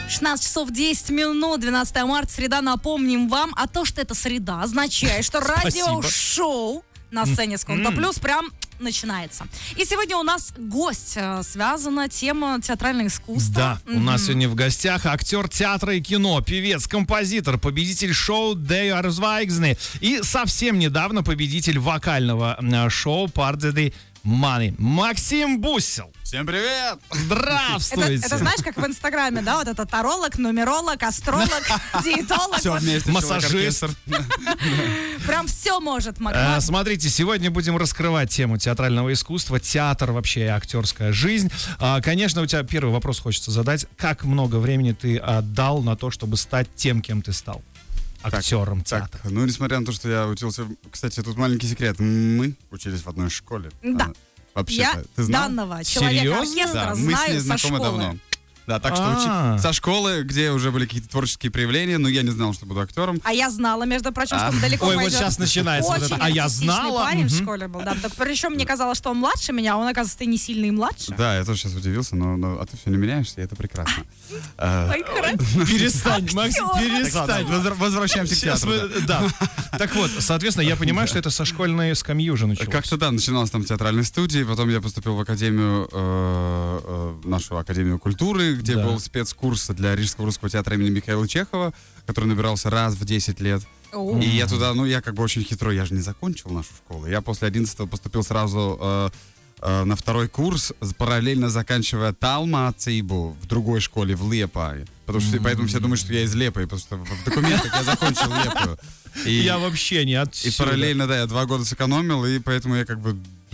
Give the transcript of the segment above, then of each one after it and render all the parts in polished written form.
16 часов 10 минут, 12 марта, среда. Напомним вам, а то, что это среда, означает, что радиошоу на сцене Сконто Плюс прям начинается. И сегодня у нас гость, связана тема театрального искусства. Да, у нас сегодня в гостях актер театра и кино, певец, композитор, победитель шоу «Де Арзвайгзны» и совсем недавно победитель вокального шоу «Пардеды Мани» Максим Бусел. Всем привет! Здравствуйте! Это знаешь, как в Инстаграме, да? Вот это таролог, нумеролог, астролог, диетолог. Все вместе, массажист. Прям все может, Макс. Смотрите, сегодня будем раскрывать тему театрального искусства, театр вообще и актерская жизнь. Конечно, у тебя первый вопрос хочется задать. Как много времени ты отдал на то, чтобы стать тем, кем ты стал? Актером театра. Ну, несмотря на то, что я учился... Кстати, тут маленький секрет. Мы учились в одной школе. Да. Вообще-то. Я Ты знал? данного человека-оркестра Да, мы с знаю ней со знакомы школы. давно. Да, так что со школы, где уже были какие-то творческие проявления, но я не знал, что буду актером. А я знала, между прочим, что он далеко Ой, пойдет. вот сейчас начинается вот Очень это. А я артистичный знала. парень в школе был, да. Так, причем мне казалось, что он младше меня, а он, оказывается, не сильно и младше. Да, я тоже сейчас удивился, но а ты все не меняешься, и это прекрасно. Ой, хорошо. Перестань, Максим, Актер. перестань. Возвращаемся к театру. Да. Так вот, соответственно, я понимаю, что это со школьной скамьи уже началось. Как-то да, начиналось там в театральной студии, потом я поступил в академию, нашу академию культуры, где был спецкурс для Рижского русского театра имени Михаила Чехова, который набирался раз в 10 лет. И я туда, я как бы очень хитрой, я же не закончил нашу школу. Я после 11-го поступил сразу на второй курс, параллельно заканчивая Талма Цейбу в другой школе, в Лепае. Поэтому все думают, что я из Лепы, потому что в документах я закончил Лепу. Я вообще не отсюда. И параллельно, да, я 2 года сэкономил, и поэтому я как бы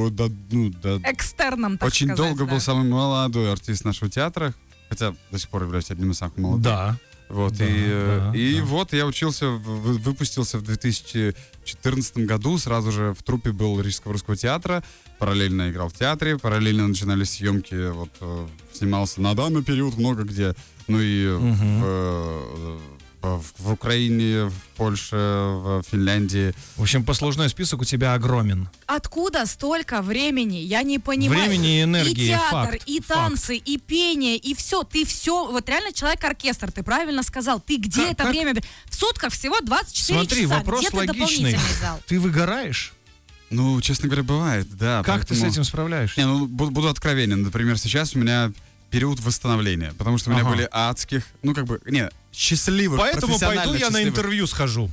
Экстерном, так очень сказать, долго да. был самый молодой артист нашего театра, хотя до сих пор являюсь одним из самых молодых. Да. Вот, вот я учился, выпустился в 2014 году, сразу же в труппе был Рижского русского театра, параллельно играл в театре, параллельно начинались съемки, вот, снимался на данный период много где, ну и в Украине, в Польше, в Финляндии. В общем, послужной список у тебя огромен. Откуда столько времени? Я не понимаю. Времени и энергии, И театр, факт, и танцы, и пение, и все. Ты все, вот реально человек-оркестр, ты правильно сказал. Ты где это время? В сутках всего 24 Смотри, часа. вопрос Где ты логичный. дополнительный взял? Ты выгораешь? Ну, честно говоря, бывает, да. Как ты с этим справляешься? Не, буду откровенен. Например, сейчас у меня период восстановления, потому что у меня были адских, счастливых, Поэтому профессионально пойду я на счастливых. интервью схожу.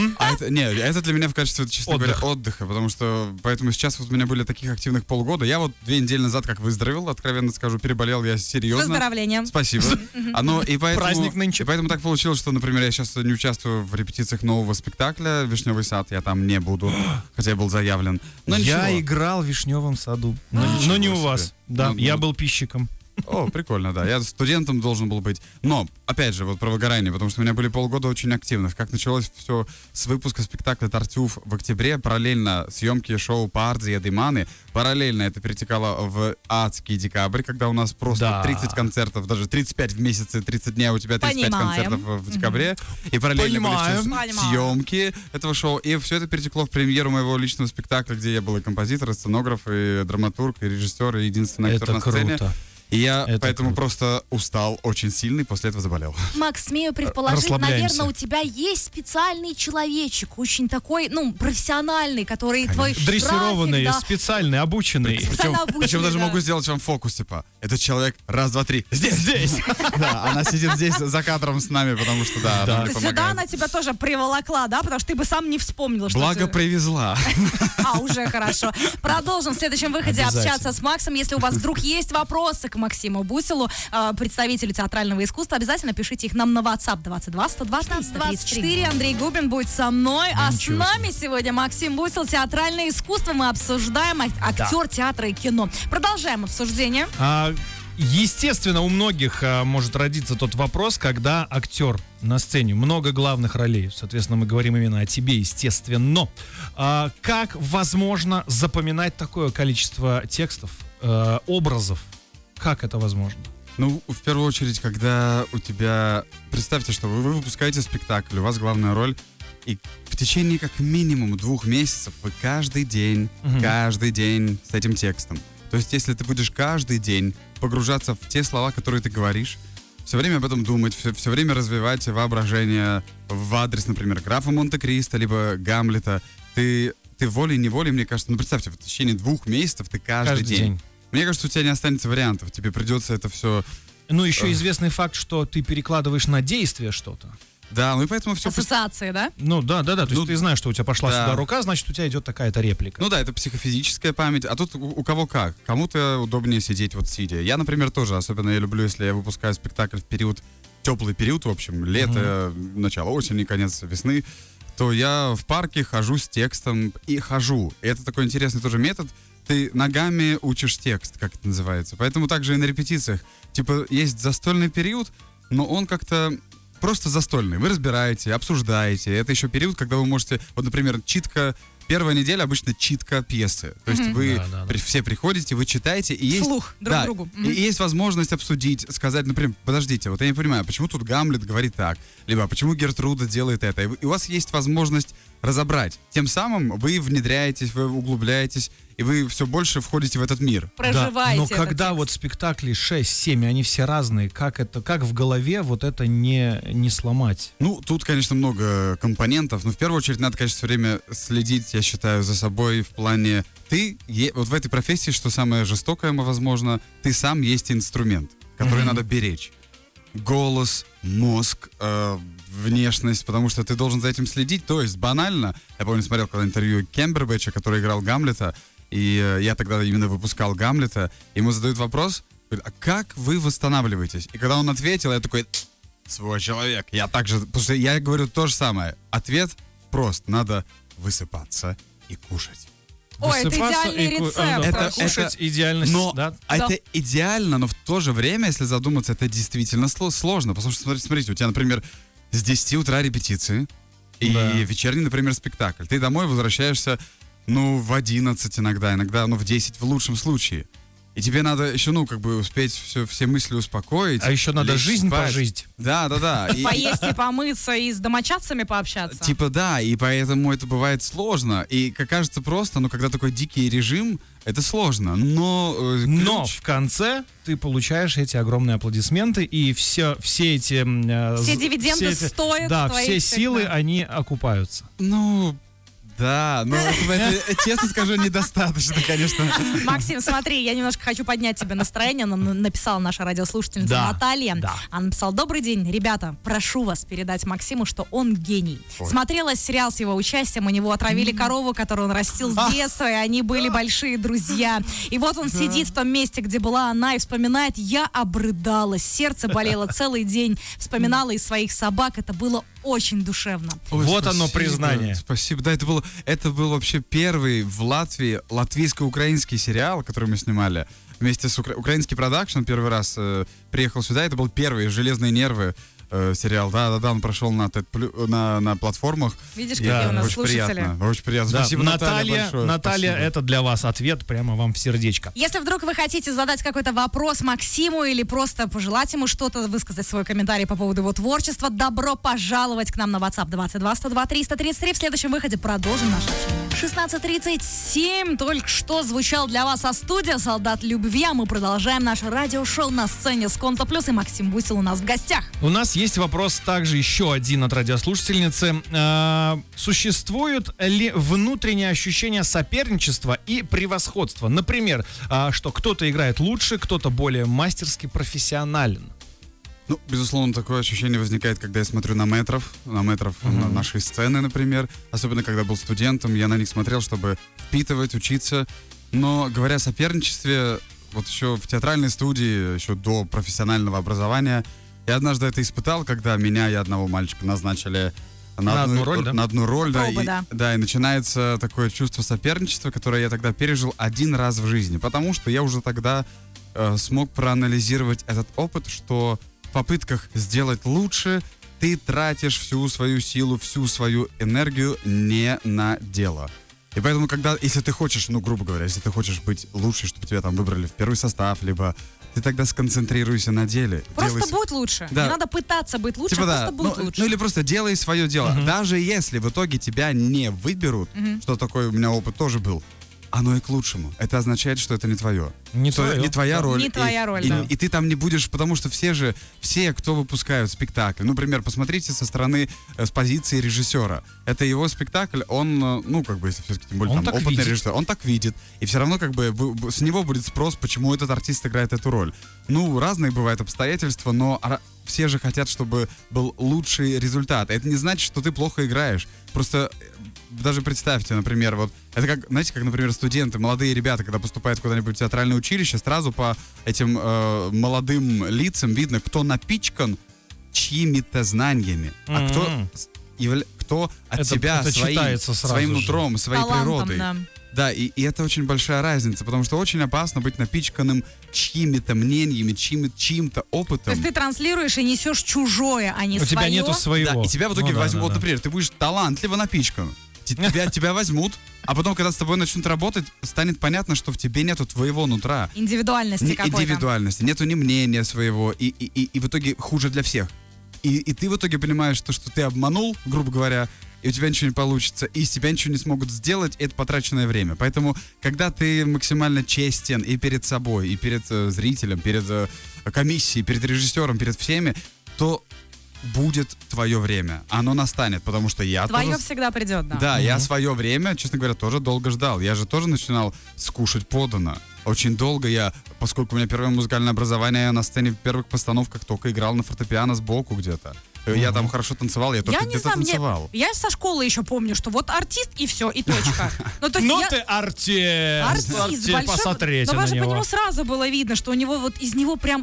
Это для меня в качестве, честно говоря, отдыха, потому что, поэтому сейчас вот у меня были таких активных полгода. Я вот 2 недели назад как выздоровел, откровенно скажу, переболел я серьезно. С выздоровлением. Спасибо. Праздник нынче. И поэтому так получилось, что, например, я сейчас не участвую в репетициях нового спектакля «Вишневый сад», я там не буду, хотя я был заявлен. Но Я ничего. играл в «Вишневом саду», но не у вас. Да, я был пищиком. О, прикольно, да. Я студентом должен был быть. Но, опять же, вот про выгорание, потому что у меня были полгода очень активных. Как началось все с выпуска спектакля «Тартюф» в октябре, параллельно съемки шоу «Пардеды Мани», параллельно это перетекало в адский декабрь, когда у нас просто 30 концертов, даже 35 в месяц, 30 дней, а у тебя 35 концертов в декабре. И параллельно были все съемки этого шоу. И все это перетекло в премьеру моего личного спектакля, где я был и композитор, и сценограф, и драматург, и режиссер, и единственный актер на сцене. Круто. И я поэтому просто устал очень сильно и после этого заболел. Макс, смею предположить, Расслабляемся. наверное, у тебя есть специальный человечек, очень такой, профессиональный, который твой Дрессированный, график, да. специальный, обученный. Специально обученный, Причем даже да. могу сделать вам фокус, типа, этот человек, раз, два, три, здесь. Да, она сидит здесь за кадром с нами, потому что, да, она мне Сюда помогает. она тебя тоже приволокла, да? Потому что ты бы сам не вспомнил, что... Благо привезла. Уже хорошо. Продолжим в следующем выходе общаться с Максом. Если у вас вдруг есть вопросы к Максиму Буселу, представителю театрального искусства, обязательно пишите их нам на WhatsApp 22 120 24. Андрей Губин будет со мной, а с нами сегодня Максим Бусел, театральное искусство. Мы обсуждаем актер театра и кино. Продолжаем обсуждение. Естественно, у многих может родиться тот вопрос, когда актер на сцене, много главных ролей, соответственно, мы говорим именно о тебе, естественно. Как возможно запоминать такое количество текстов, образов? Как это возможно? Ну, в первую очередь, когда у тебя... Представьте, что вы выпускаете спектакль, у вас главная роль, и в течение как минимум 2 месяцев вы каждый день с этим текстом. То есть, если ты будешь каждый день погружаться в те слова, которые ты говоришь, все время об этом думать, все время развивать воображение в адрес, например, графа Монте-Кристо, либо Гамлета. Ты волей-неволей, мне кажется, ну представьте, в течение 2 месяцев ты каждый день. Мне кажется, у тебя не останется вариантов, тебе придется это все... Ну, еще известный факт, что ты перекладываешь на действие что-то. Да, ну и поэтому все... Ассоциации, да? Ну, да. То есть ты знаешь, что у тебя пошла сюда рука, значит, у тебя идет такая-то реплика. Ну да, это психофизическая память. А тут у кого как. Кому-то удобнее сидеть вот сидя. Я, например, тоже. Особенно я люблю, если я выпускаю спектакль в период, теплый период, в общем, лето, начало осени, конец весны, то я в парке хожу с текстом и хожу. И это такой интересный тоже метод. Ты ногами учишь текст, как это называется. Поэтому также и на репетициях. Типа, есть застольный период, но он как-то просто застольный. Вы разбираете, обсуждаете. Это еще период, когда вы можете... Вот, например, читка... Первая неделя обычно читка пьесы. То есть вы все приходите, вы читаете, и есть... Вслух друг другу. И есть возможность обсудить, сказать, например, подождите, вот я не понимаю, почему тут Гамлет говорит так, либо почему Гертруда делает это. И у вас есть возможность разобрать. Тем самым вы внедряетесь, вы углубляетесь, и вы все больше входите в этот мир. Проживаете. Но когда вот спектакли 6-7, они все разные, как в голове вот это не сломать? Ну, тут, конечно, много компонентов, но в первую очередь надо, конечно, все время следить, я считаю, за собой в плане... Вот в этой профессии, что самое жестокое, возможно, ты сам есть инструмент, который надо беречь. Голос, мозг, внешность, потому что ты должен за этим следить. То есть банально, я помню, смотрел когда интервью Кембербэтча, который играл Гамлета, и я тогда именно выпускал Гамлета, ему задают вопрос, говорит, а как вы восстанавливаетесь? И когда он ответил, я такой, свой человек. Я также, потому что я говорю то же самое. Ответ прост, надо высыпаться и кушать. Ой, это идеальный рецепт. Это кушать идеальность, да? Это идеально, но в то же время, если задуматься, это действительно сложно. Потому что, смотрите, у тебя, например, с 10 утра репетиции и вечерний, например, спектакль. Ты домой возвращаешься, в 11 иногда, в 10 в лучшем случае. И тебе надо еще, успеть все мысли успокоить. А еще надо жизнь прожить. Да. Поесть и помыться, и с домочадцами пообщаться. Типа да, и поэтому это бывает сложно. И, как кажется, просто, когда такой дикий режим, это сложно. Но в конце ты получаешь эти огромные аплодисменты, и все эти... Все дивиденды стоят. Да, все силы, они окупаются. Да, но честно скажу, недостаточно, конечно. Максим, смотри, я немножко хочу поднять тебе настроение. Написала наша радиослушательница Наталья. Она написала: добрый день, ребята, прошу вас передать Максиму, что он гений. Смотрела сериал с его участием, у него отравили корову, которую он растил с детства, и они были большие друзья. И вот он сидит в том месте, где была она, и вспоминает: я обрыдалась, сердце болело целый день, вспоминала из своих собак, это было очень душевно. Ой, вот оно признание. Спасибо. Да, это был вообще первый в Латвии латвийско-украинский сериал, который мы снимали вместе с украинский продакшн. Первый раз приехал сюда. Это был первый «Железные нервы» сериал. Да, он прошел на платформах. Видишь, какие у нас слушатели. Очень приятно. Да. Спасибо, Наталья, большое. Наталья, спасибо. Это для вас ответ прямо вам в сердечко. Если вдруг вы хотите задать какой-то вопрос Максиму или просто пожелать ему что-то, высказать свой комментарий по поводу его творчества, добро пожаловать к нам на WhatsApp 22 102 333. В следующем выходе продолжим наше общение. 16:37 только что звучал для вас студия «Солдат любви», а мы продолжаем наше радиошоу на сцене с Конто Плюс, и Максим Бусел у нас в гостях. У нас есть вопрос также еще один от радиослушательницы. Существует ли внутреннее ощущение соперничества и превосходства? Например, что кто-то играет лучше, кто-то более мастерски профессионален. Безусловно, такое ощущение возникает, когда я смотрю на метров, на нашей сцены, например. Особенно, когда был студентом, я на них смотрел, чтобы впитывать, учиться. Но, говоря о соперничестве, вот еще в театральной студии, еще до профессионального образования, я однажды это испытал, когда меня и одного мальчика назначили на одну роль, и начинается такое чувство соперничества, которое я тогда пережил один раз в жизни. Потому что я уже тогда смог проанализировать этот опыт, что в попытках сделать лучше ты тратишь всю свою силу, всю свою энергию не на дело. И поэтому, если ты хочешь, грубо говоря, если ты хочешь быть лучше, чтобы тебя там выбрали в первый состав, либо ты тогда сконцентрируйся на деле. Просто будь лучше. Не надо пытаться быть лучше, просто будь лучше. Или просто делай свое дело. Даже если в итоге тебя не выберут, что такой у меня опыт тоже был, оно и к лучшему. Это означает, что это не твое. Не твоя роль. Не твоя роль, да. И ты там не будешь, потому что все, кто выпускают спектакль, например, посмотрите со стороны, с позиции режиссера. Это его спектакль, он, если все-таки, тем более, он там, опытный режиссер, он так видит. И все равно, с него будет спрос, почему этот артист играет эту роль. Разные бывают обстоятельства, но все же хотят, чтобы был лучший результат. Это не значит, что ты плохо играешь. Просто даже представьте, например, это как, знаете, как, например, студенты, молодые ребята, когда поступают куда-нибудь в театральное училище, сразу по этим молодым лицам видно, кто напичкан чьими-то знаниями, а кто от тебя своим нутром, своей природой. Да, и это очень большая разница, потому что очень опасно быть напичканным чьими-то мнениями, чьим-то опытом. То есть ты транслируешь и несешь чужое, а не свое. У тебя нету своего. Да, и тебя в итоге возьмут, например, ты будешь талантливо напичкан. Тебя возьмут, а потом, когда с тобой начнут работать, станет понятно, что в тебе нету твоего нутра. Индивидуальности какой-то. Индивидуальности, нету ни мнения своего, и в итоге хуже для всех. И ты в итоге понимаешь, что ты обманул, грубо говоря, и у тебя ничего не получится, и из тебя ничего не смогут сделать, это потраченное время. Поэтому, когда ты максимально честен и перед собой, и перед зрителем, перед комиссией, перед режиссером, перед всеми, то будет твое время. Оно настанет, потому что я твое тоже... всегда придет, да. Да, я свое время, честно говоря, тоже долго ждал. Я же тоже начинал скушать подано. Очень долго поскольку у меня первое музыкальное образование, я на сцене в первых постановках только играл на фортепиано сбоку где-то. Я там хорошо танцевал, я только где-то танцевал. Я со школы еще помню, что вот артист и все, и точка. Ты артист. Артист большой. Посмотрите но на по него. нему сразу было видно, что у него из него прям,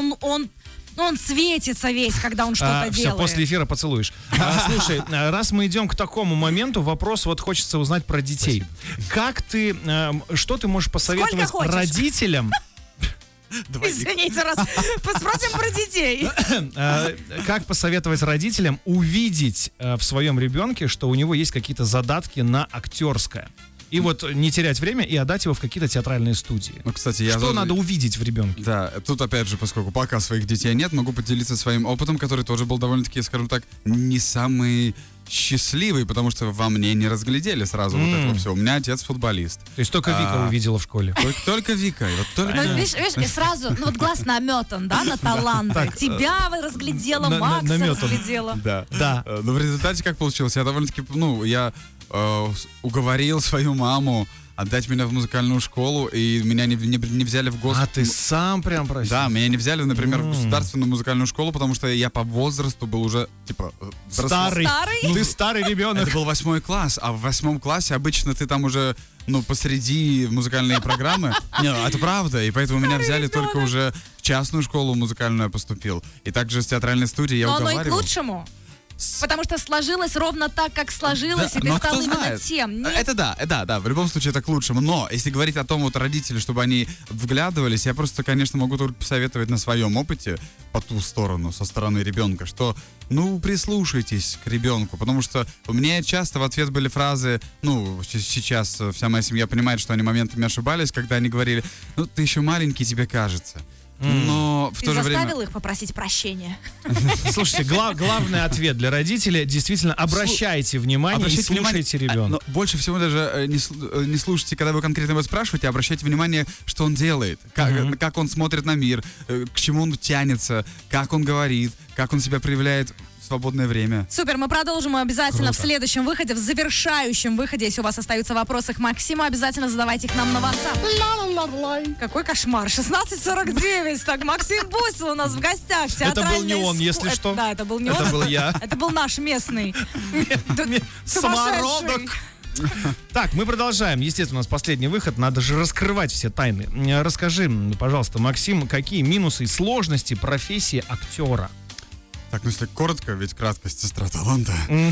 он светится весь, когда он что-то делает. Все, после эфира поцелуешь. Слушай, раз мы идем к такому моменту, вопрос хочется узнать про детей. Что ты можешь посоветовать родителям? Извините, раз спросим про детей. Как посоветовать родителям увидеть в своем ребенке, что у него есть какие-то задатки на актерское? И не терять время и отдать его в какие-то театральные студии. Кстати, что надо увидеть в ребенке? Да, тут опять же, поскольку пока своих детей нет, могу поделиться своим опытом, который тоже был довольно-таки, скажем так, не самый счастливый, потому что во мне не разглядели сразу вот этого всего. У меня отец футболист. То есть только Вика увидела в школе? Только Вика. Видишь, сразу, глаз наметан, да, на таланты. Тебя разглядела, Макса разглядела. Да. Но в результате как получилось? Я довольно-таки, я уговорил свою маму отдать меня в музыкальную школу, и меня не взяли в гос... А ты сам прям просил? Да, меня не взяли, например, в государственную музыкальную школу, потому что я по возрасту был уже, старый? Ты старый ребенок. Это был 8 класс, а в 8 классе обычно ты там уже, посреди музыкальной программы. Не, это правда, и поэтому меня взяли только уже в частную школу музыкальную я поступил. И также с театральной студии я уговаривал. Но оно и к лучшему. Потому что сложилось ровно так, как сложилось, и ты стал именно тем. Это да, в любом случае это к лучшему. Но если говорить о том, родители, чтобы они вглядывались, я просто, конечно, могу только посоветовать на своем опыте по ту сторону, со стороны ребенка, что, прислушайтесь к ребенку, потому что у меня часто в ответ были фразы, сейчас вся моя семья понимает, что они моментами ошибались, когда они говорили, ты еще маленький, тебе кажется. Но в то же время... Ты заставил их попросить прощения? Слушайте, главный ответ для родителей действительно обращайте внимание и слушайте ребенка. Но больше всего даже не слушайте, когда вы конкретно его спрашиваете, а обращайте внимание, что он делает, как он смотрит на мир, к чему он тянется, как он говорит, как он себя проявляет в свободное время. Супер, мы продолжим обязательно в следующем выходе, в завершающем выходе. Если у вас остаются вопросы к Максиму, обязательно задавайте их нам на WhatsApp. Какой кошмар. 16:49. Так, Максим Бусел у нас в гостях. Это был не он, если что. Да, это был не он. Это был я. Это был наш местный самородок. Так, мы продолжаем. Естественно, у нас последний выход. Надо же раскрывать все тайны. Расскажи, пожалуйста, Максим, какие минусы и сложности профессии актера? Так, если коротко, ведь краткость сестра таланта,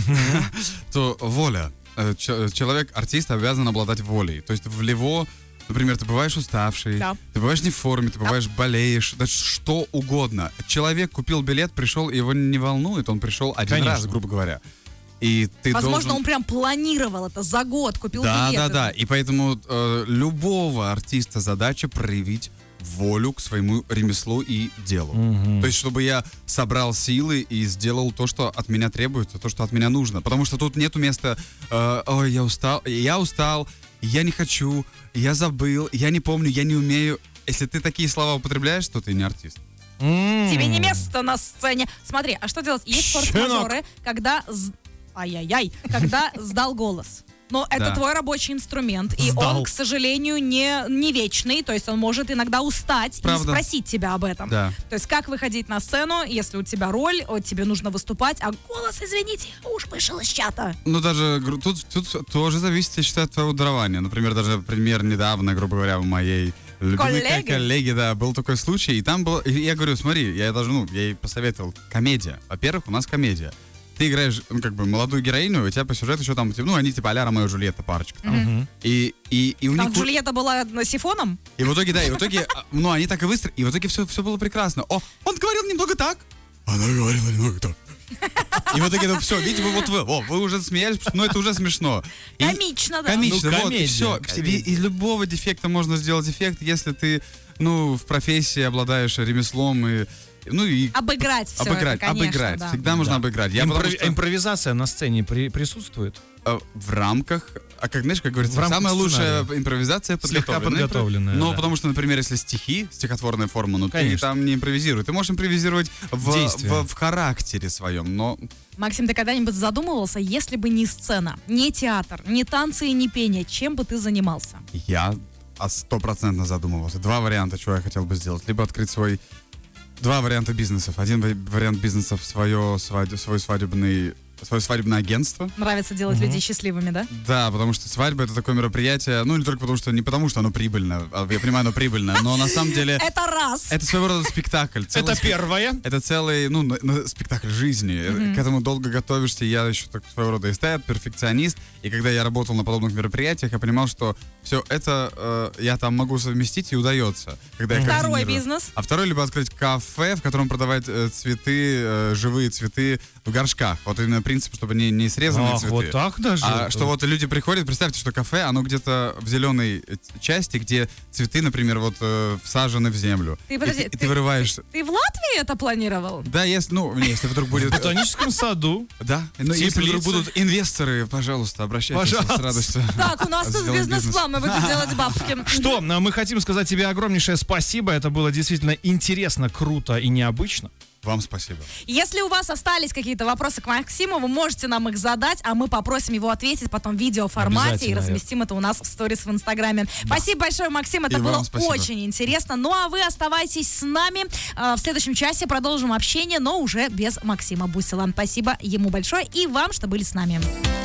то воля. Человек, артист, обязан обладать волей. То есть в него, например, ты бываешь уставший, ты бываешь не в форме, ты бываешь болеешь, даже что угодно. Человек купил билет, пришел, и его не волнует, он пришел один раз, грубо говоря. И ты возможно, он прям планировал это за год, купил билет. Да. И поэтому любого артиста задача проявить волю к своему ремеслу и делу. То есть, чтобы я собрал силы и сделал то, что от меня требуется, то, что от меня нужно. Потому что тут нету места, ой, я устал, я не хочу, я забыл, я не помню, я не умею. если ты такие слова употребляешь, то ты не артист. Тебе не место на сцене. Смотри, а что делать? Есть форс-мажоры, когда... Ай-яй-яй, когда сдал голос. Но это твой рабочий инструмент, и Сдал. он, к сожалению, не вечный, то есть он может иногда устать и спросить тебя об этом. Да. То есть как выходить на сцену, если у тебя роль, тебе нужно выступать, а голос, извините, уж вышел из чата. Ну, даже тут тоже зависит, я считаю, от твоего дарования. Например, даже пример недавно, грубо говоря, у моей любимой коллеги, да, был такой случай, и там был, я говорю, смотри, я ей посоветовал, комедия. Во-первых, у нас комедия. Ты играешь, ну, как бы, молодую героиню, у тебя по сюжету еще там, ну, они типа а-ля Ромео и Джульетта парочка. Там. И у Там них... Джульетта была сифоном? И в итоге, ну, они так и выстроили, и в итоге все было прекрасно. О, он говорил немного так. Она говорила немного так. И в итоге, все, видите, вы уже смеялись, но это уже смешно. Комично, да. Комично, Ну, вот, комедия, все. Из любого дефекта можно сделать эффект, если ты, ну, в профессии обладаешь ремеслом и... Ну и обыграть все это, конечно, обыграть. Да. Всегда можно обыграть. Импровизация на сцене присутствует? В рамках, как, знаешь, как говорится, В рамках самая лучшая сценария. импровизация Слегка подготовленная, Но да. потому что, например, если стихотворная форма, ну ты Конечно. там не импровизируй. Ты можешь импровизировать в характере своем, но... Максим, ты когда-нибудь задумывался, если бы не сцена, не театр, не танцы и не пение, чем бы ты занимался? Я 100% задумывался. Два варианта, чего я хотел бы сделать. Либо открыть два варианта бизнесов. Один вариант бизнеса свое свадебное агентство. Нравится делать людей счастливыми, да? Да, потому что свадьба — это такое мероприятие, ну, не только не потому, что оно прибыльное, я понимаю, оно прибыльное, но на самом деле... Это раз. Это своего рода спектакль. Это первое. Это целый, спектакль жизни. К этому долго готовишься. Я еще так своего рода эстет, перфекционист. И когда я работал на подобных мероприятиях, я понимал, что все это я там могу совместить и удается. Когда я Второй координирую. бизнес. А второй — либо открыть кафе, в котором продавать цветы, живые цветы в горшках. Вот именно принцип, чтобы не срезанные цветы. Вот так даже? А что вот люди приходят, представьте, что кафе, оно где-то в зеленой части, где цветы, например, вот всажены в землю. Ты, подожди, и ты вырываешь... Ты в Латвии это планировал? Да, если вдруг будет... В ботаническом саду. Да, но если вдруг будут инвесторы, пожалуйста, обращайтесь с радостью. Так, у нас тут бизнес-план, мы будем делать бабки. Что, мы хотим сказать тебе огромнейшее спасибо. Это было действительно интересно, круто и необычно. Вам спасибо. Если у вас остались какие-то вопросы к Максиму, вы можете нам их задать, а мы попросим его ответить потом в видеоформате и разместим это у нас в сторис в Инстаграме. Да. Спасибо большое, Максим, это было очень интересно. Ну а вы оставайтесь с нами. В следующем часе продолжим общение, но уже без Максима Бусила. Спасибо ему большое и вам, что были с нами.